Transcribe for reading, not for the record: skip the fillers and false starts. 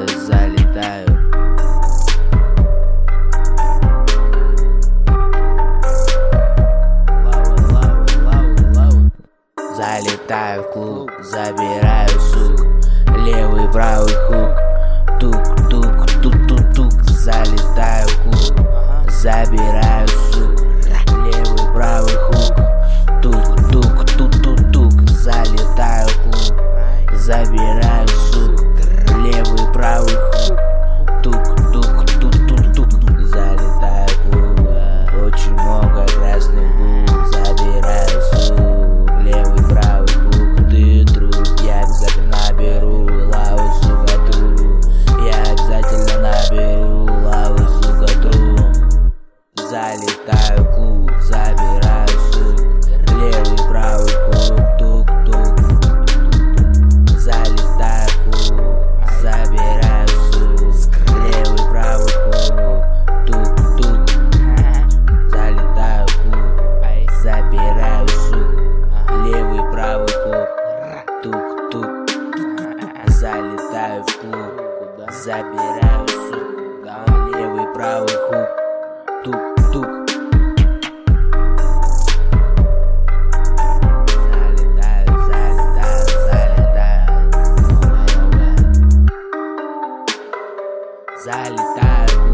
залетаю. Залетаю в клуб, забираю сук, левый правый хук, тук-тук-тук-тук-тук. Залетаю в клуб, забираю сук, левый правый хук, тук-тук-тук-тук-тук. Залетаю в клуб, забираю сук, левый правый хук, тук-тук-тук-тук-тук. Залетаю в клуб, очень много красных губ, забираю сук, левый правый хук, ты друг, я обязательно наберу лаву, сука, тру. Я обязательно наберу лаву, сука, тру. Залетаю в клуб, забираю сук, левый правый хук, тук-тук. Залетаю в клуб, забираю сук, левый правый хук, тук-тук. Залетаю в клуб, забираю сук, левый правый хук, тук-тук. Залетаю в клуб, забираю сук, левый правый хук, тук-тук. Залетаю.